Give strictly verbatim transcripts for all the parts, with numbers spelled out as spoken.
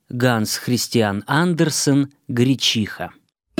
Ганс Христиан Андерсен «Гречиха».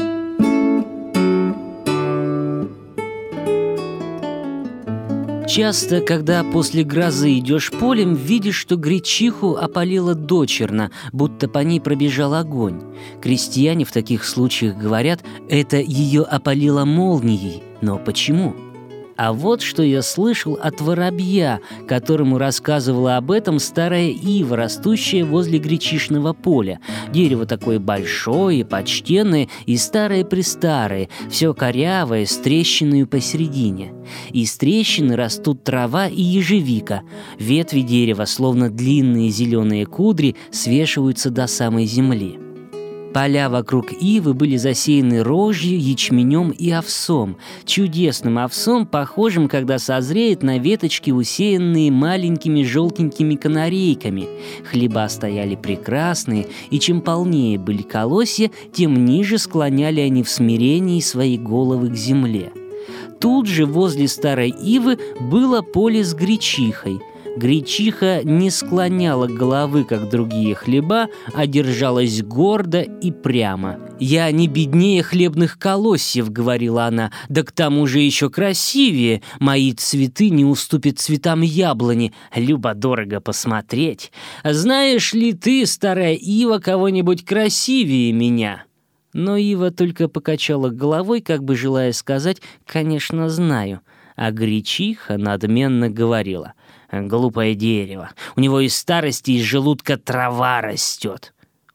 Часто, когда после грозы идешь полем, видишь, что гречиху опалило дочерно, будто по ней пробежал огонь. Крестьяне в таких случаях говорят, это ее опалило молнией. Но почему? А вот что я слышал от воробья, которому рассказывала об этом старая ива, растущая возле гречихного поля. Дерево такое большое, почтенное и старое-престарое, все корявое, с трещиною посередине. Из трещины растут трава и ежевика. Ветви дерева, словно длинные зеленые кудри, свешиваются до самой земли. Поля вокруг ивы были засеяны рожью, ячменем и овсом. Чудесным овсом, похожим, когда созреет, на веточки, усеянные маленькими желтенькими канарейками. Хлеба стояли прекрасные, и чем полнее были колосья, тем ниже склоняли они в смирении свои головы к земле. Тут же возле старой ивы было поле с гречихой. Гречиха не склоняла головы, как другие хлеба, а держалась гордо и прямо. «Я не беднее хлебных колосьев», — говорила она, — «да к тому же еще красивее. Мои цветы не уступят цветам яблони. Любо-дорого посмотреть. Знаешь ли ты, старая ива, кого-нибудь красивее меня?» Но ива только покачала головой, как бы желая сказать «конечно, знаю». А гречиха надменно говорила: «Глупое дерево, у него из старости из желудка трава растет».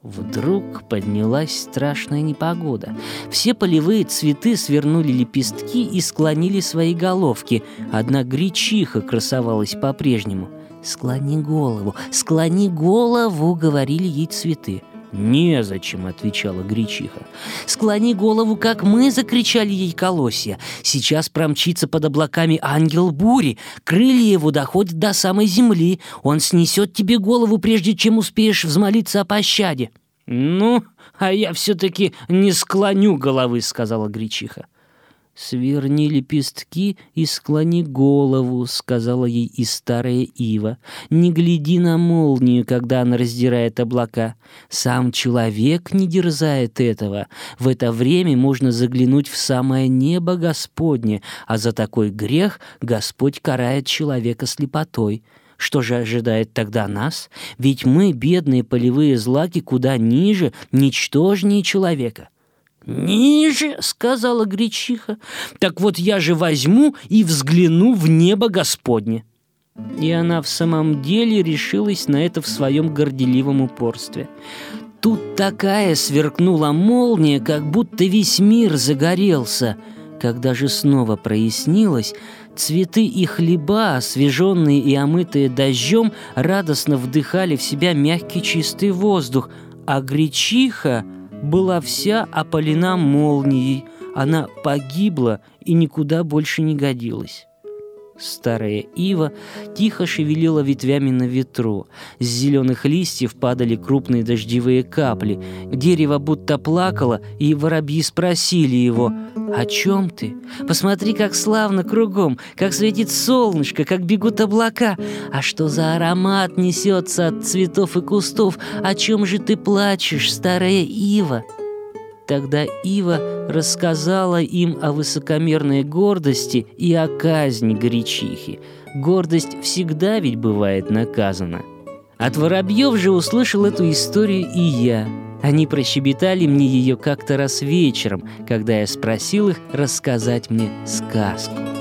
Вдруг поднялась страшная непогода. Все полевые цветы свернули лепестки и склонили свои головки. Одна гречиха красовалась по-прежнему. «Склони голову, склони голову», — говорили ей цветы. «Незачем», — отвечала гречиха. «Склони голову, как мы», — закричали ей колосья. «Сейчас промчится под облаками ангел бури. Крылья его доходят до самой земли. Он снесет тебе голову, прежде чем успеешь взмолиться о пощаде». «Ну, а я все-таки не склоню головы», — сказала гречиха. «Сверни лепестки и склони голову», — сказала ей и старая ива. «Не гляди на молнию, когда она раздирает облака. Сам человек не дерзает этого. В это время можно заглянуть в самое небо Господне, а за такой грех Господь карает человека слепотой. Что же ожидает тогда нас? Ведь мы, бедные полевые злаки, куда ниже, ничтожнее человека». «Ниже», — сказала гречиха, — «так вот я же возьму и взгляну в небо Господне». И она в самом деле решилась на это в своем горделивом упорстве. Тут такая сверкнула молния, как будто весь мир загорелся. Когда же снова прояснилось, цветы и хлеба, освеженные и омытые дождем, радостно вдыхали в себя мягкий чистый воздух, а гречиха была вся опалена молнией. Она погибла и никуда больше не годилась. Старая ива тихо шевелила ветвями на ветру. С зеленых листьев падали крупные дождевые капли. Дерево будто плакало, и воробьи спросили его: «О чем ты? Посмотри, как славно кругом, как светит солнышко, как бегут облака. А что за аромат несется от цветов и кустов? О чем же ты плачешь, старая ива?» Тогда ива рассказала им о высокомерной гордости и о казни гречихи. Гордость всегда ведь бывает наказана. От воробьев же услышал эту историю и я. Они прощебетали мне ее как-то раз вечером, когда я спросил их рассказать мне сказку.